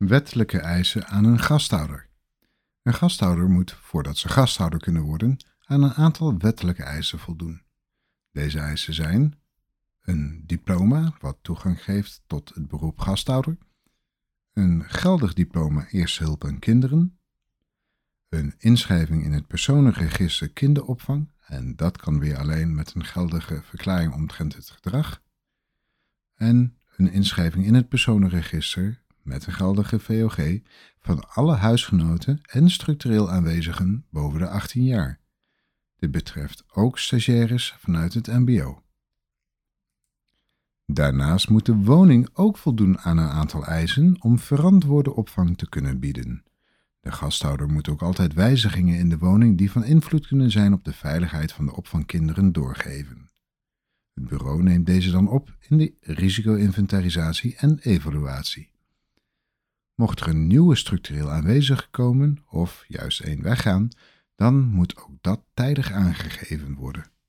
Wettelijke eisen aan een gasthouder. Een gasthouder moet, voordat ze gasthouder kunnen worden, aan een aantal wettelijke eisen voldoen. Deze eisen zijn een diploma wat toegang geeft tot het beroep gasthouder, een geldig diploma eerste hulp aan kinderen, een inschrijving in het personenregister kinderopvang, en dat kan weer alleen met een geldige verklaring omtrent het gedrag, en een inschrijving in het personenregister met een geldige VOG van alle huisgenoten en structureel aanwezigen boven de 18 jaar. Dit betreft ook stagiaires vanuit het mbo. Daarnaast moet de woning ook voldoen aan een aantal eisen om verantwoorde opvang te kunnen bieden. De gasthouder moet ook altijd wijzigingen in de woning die van invloed kunnen zijn op de veiligheid van de opvangkinderen doorgeven. Het bureau neemt deze dan op in de risico-inventarisatie en evaluatie. Mocht er een nieuwe structureel aanwezige komen of juist één weggaan, dan moet ook dat tijdig aangegeven worden.